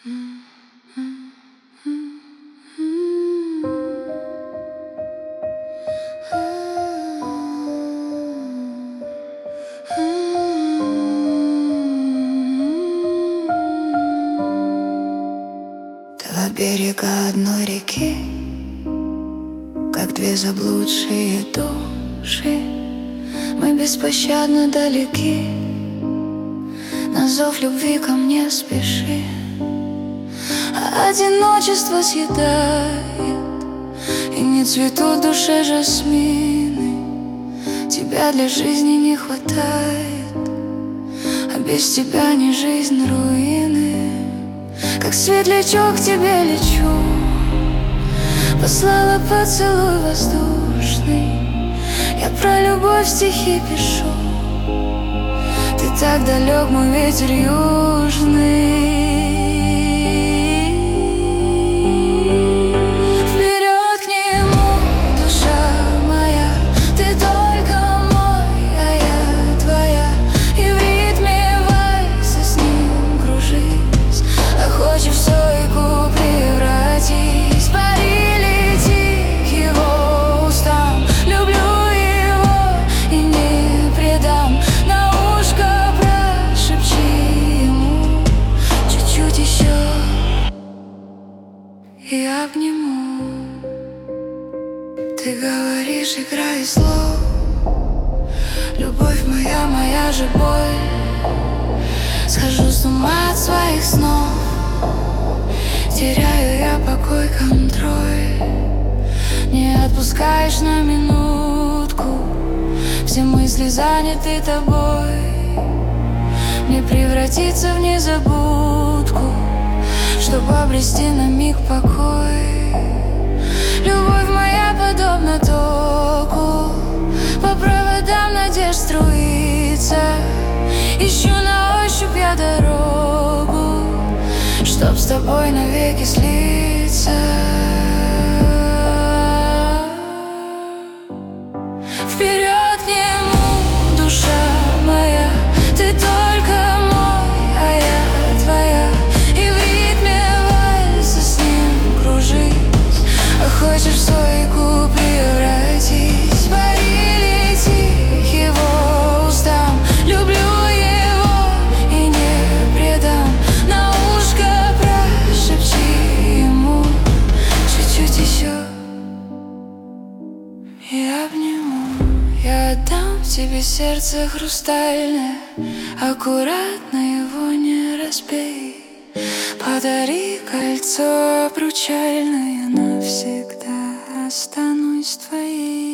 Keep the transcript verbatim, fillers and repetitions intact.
Два берега одной реки, как две заблудшие души, мы беспощадно далеки. На зов любви ко мне спеши, а одиночество съедает, и не цветут в душе жасмины. Тебя для жизни не хватает, а без тебя не жизнь, руины. Как светлячок к тебе лечу, послала поцелуй воздушный. Я про любовь стихи пишу, ты так далек, мой ветер южный. Вперед к нему, душа моя, ты только мой, а я твоя. И в ритме вальса с ним кружись, а хочешь в сойку превратись. Пари, лети к его устам, люблю его и не предам. На ушко прошепчи ему чуть-чуть еще, и обниму. Ты говоришь, игра и слов, любовь моя, моя же боль. Схожу с ума от своих снов, теряю я покой, контроль. Не отпускаешь на минутку, все мысли заняты тобой. Мне превратиться в незабудку, чтобы обрести на миг покой. Любовь моя подобна току, по проводам надежд струится. Ищу на ощупь я дорогу, чтоб с тобой навеки слиться. Вперед к нему, душа моя, ты только мой, а я твоя. И в ритме вальса с ним кружись, а хочешь в сойку превратись. Пари, лети к его устам, люблю его и не предам. На ушко прошепчи ему чуть-чуть еще, и обниму. Я отдам тебе сердце хрустальное, аккуратно его не разбей. Подари кольцо обручальное, навсегда останусь твоей.